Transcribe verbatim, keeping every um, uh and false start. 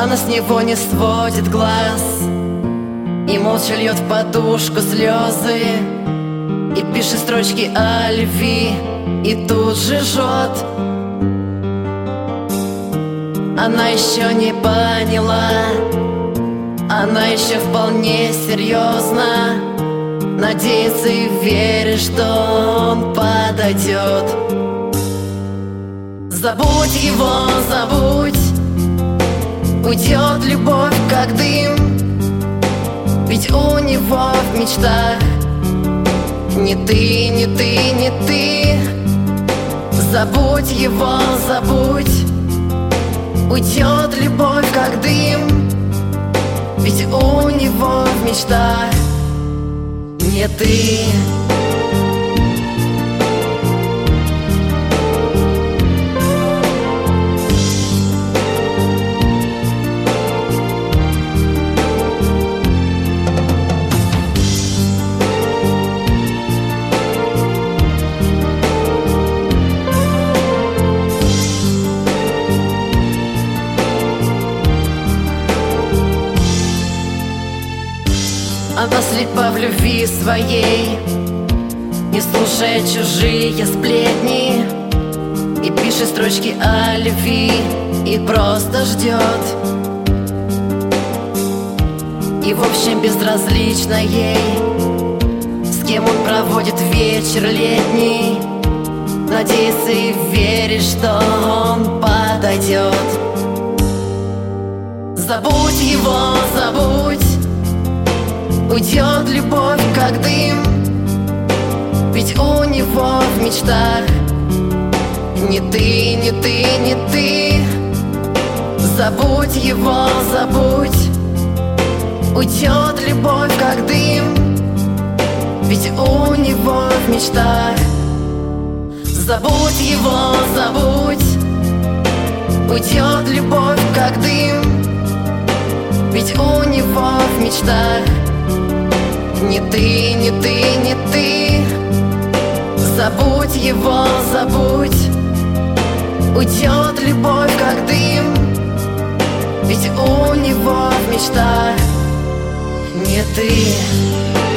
Она с него не сводит глаз и молча льет в подушку слезы, и пишет строчки о любви, и тут же жжет. Она еще не поняла, она еще вполне серьезно надеется и верит, что он подойдет. Забудь его, забудь, уйдет любовь как дым, ведь у него в мечтах не ты, не ты, не ты. Забудь его, забудь, уйдет любовь как дым, ведь у него в мечтах не ты. Она слепа в любви своей, не слушая чужие сплетни, и пишет строчки о любви, и просто ждет. И в общем безразлично ей, с кем он проводит вечер летний, надеется и верит, что он подойдет. Забудь его, забудь, уйдет любовь как дым, ведь у него в мечтах не ты, не ты, не ты. Забудь его, забудь, уйдет любовь как дым, ведь у него в мечтах. Забудь его, забудь, уйдет любовь как дым, ведь у него в мечтах не ты, не ты, не ты. Забудь его, забудь, уйдет любовь как дым, ведь у него в мечтах не ты.